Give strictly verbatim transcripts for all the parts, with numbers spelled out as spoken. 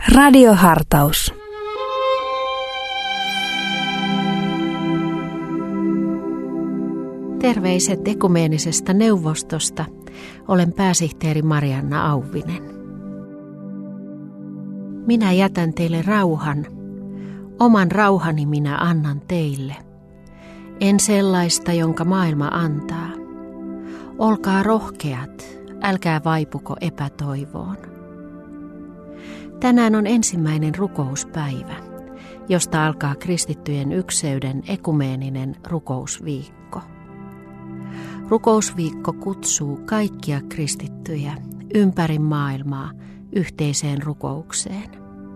Radiohartaus. Terveiset ekumeenisesta neuvostosta. Olen pääsihteeri Marianna Auvinen. Minä jätän teille rauhan. Oman rauhani minä annan teille. En sellaista, jonka maailma antaa. Olkaa rohkeat, älkää vaipuko epätoivoon. Tänään on ensimmäinen rukouspäivä, josta alkaa kristittyjen ykseyden ekumeeninen rukousviikko. Rukousviikko kutsuu kaikkia kristittyjä ympäri maailmaa yhteiseen rukoukseen.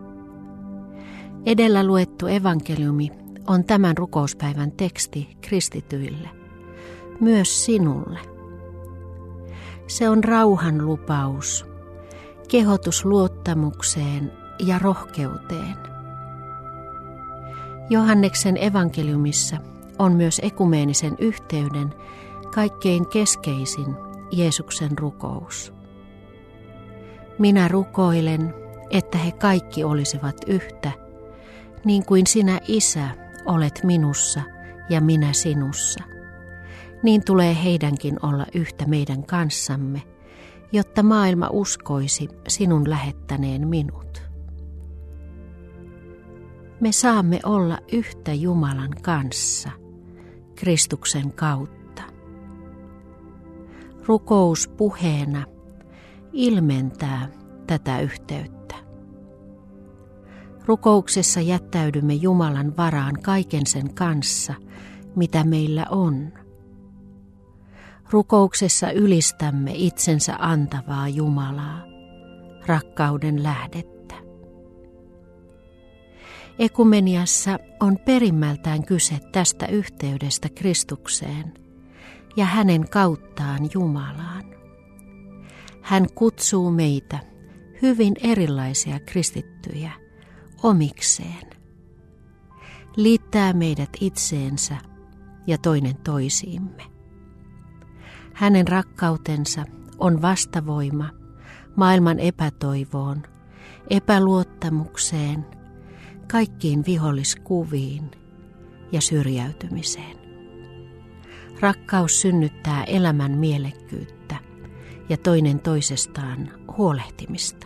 Edellä luettu evankeliumi on tämän rukouspäivän teksti kristityille, myös sinulle. Se on rauhan lupaus, kehotus luottamukseen ja rohkeuteen. Johanneksen evankeliumissa on myös ekumeenisen yhteyden kaikkein keskeisin Jeesuksen rukous. Minä rukoilen, että he kaikki olisivat yhtä, niin kuin sinä, Isä, olet minussa ja minä sinussa. Niin tulee heidänkin olla yhtä meidän kanssamme, jotta maailma uskoisi sinun lähettäneen minut. Me saamme olla yhtä Jumalan kanssa Kristuksen kautta. Rukous puheena ilmentää tätä yhteyttä. Rukouksessa jättäydymme Jumalan varaan kaiken sen kanssa, mitä meillä on. Rukouksessa ylistämme itsensä antavaa Jumalaa, rakkauden lähdettä. Ekumeniassa on perimmältään kyse tästä yhteydestä Kristukseen ja hänen kauttaan Jumalaan. Hän kutsuu meitä, hyvin erilaisia kristittyjä, omikseen. Liittää meidät itseensä ja toinen toisiimme. Hänen rakkautensa on vastavoima maailman epätoivoon, epäluottamukseen, kaikkiin viholliskuviin ja syrjäytymiseen. Rakkaus synnyttää elämän mielekkyyttä ja toinen toisestaan huolehtimista.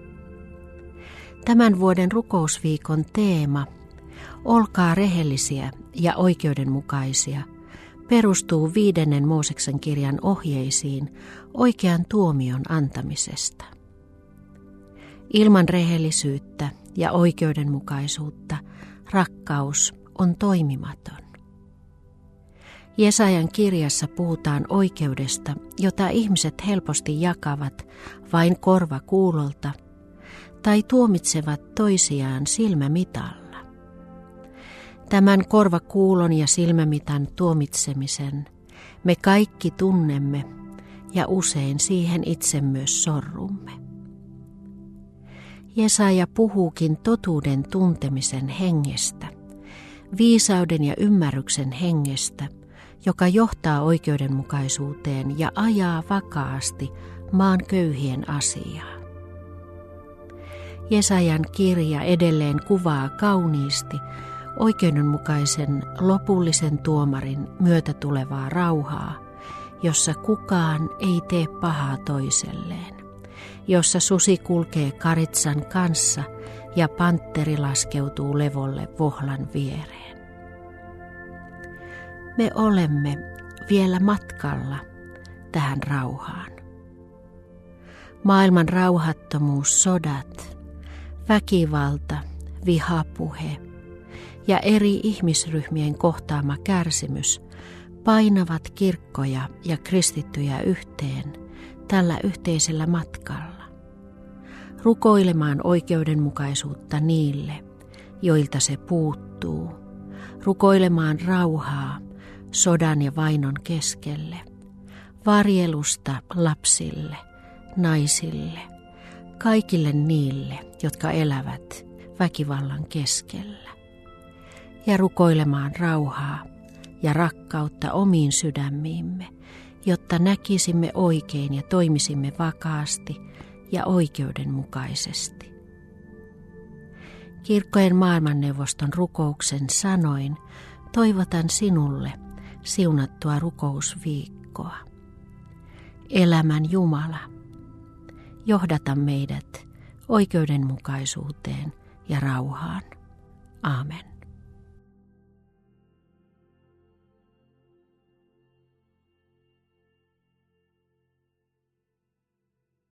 Tämän vuoden rukousviikon teema, olkaa rehellisiä ja oikeudenmukaisia, perustuu viidennen Mooseksen kirjan ohjeisiin oikean tuomion antamisesta. Ilman rehellisyyttä ja oikeudenmukaisuutta rakkaus on toimimaton. Jesajan kirjassa puhutaan oikeudesta, jota ihmiset helposti jakavat vain korva kuulolta tai tuomitsevat toisiaan silmämitalla. Tämän korvakuulon ja silmämitan tuomitsemisen me kaikki tunnemme ja usein siihen itse myös sorrumme. Jesaja puhuukin totuuden tuntemisen hengestä, viisauden ja ymmärryksen hengestä, joka johtaa oikeudenmukaisuuteen ja ajaa vakaasti maan köyhien asiaa. Jesajan kirja edelleen kuvaa kauniisti oikeudenmukaisen lopullisen tuomarin myötä tulevaa rauhaa, jossa kukaan ei tee pahaa toiselleen, jossa susi kulkee karitsan kanssa ja pantteri laskeutuu levolle vohlan viereen. Me olemme vielä matkalla tähän rauhaan. Maailman rauhattomuus, sodat, väkivalta, vihapuhe ja eri ihmisryhmien kohtaama kärsimys painavat kirkkoja ja kristittyjä yhteen tällä yhteisellä matkalla, rukoilemaan oikeudenmukaisuutta niille, joilta se puuttuu, rukoilemaan rauhaa sodan ja vainon keskelle, varjelusta lapsille, naisille, kaikille niille, jotka elävät väkivallan keskellä, ja rukoilemaan rauhaa ja rakkautta omiin sydämiimme, jotta näkisimme oikein ja toimisimme vakaasti ja oikeudenmukaisesti. Kirkkojen maailmanneuvoston rukouksen sanoin toivotan sinulle siunattua rukousviikkoa. Elämän Jumala, johdata meidät oikeudenmukaisuuteen ja rauhaan. Aamen.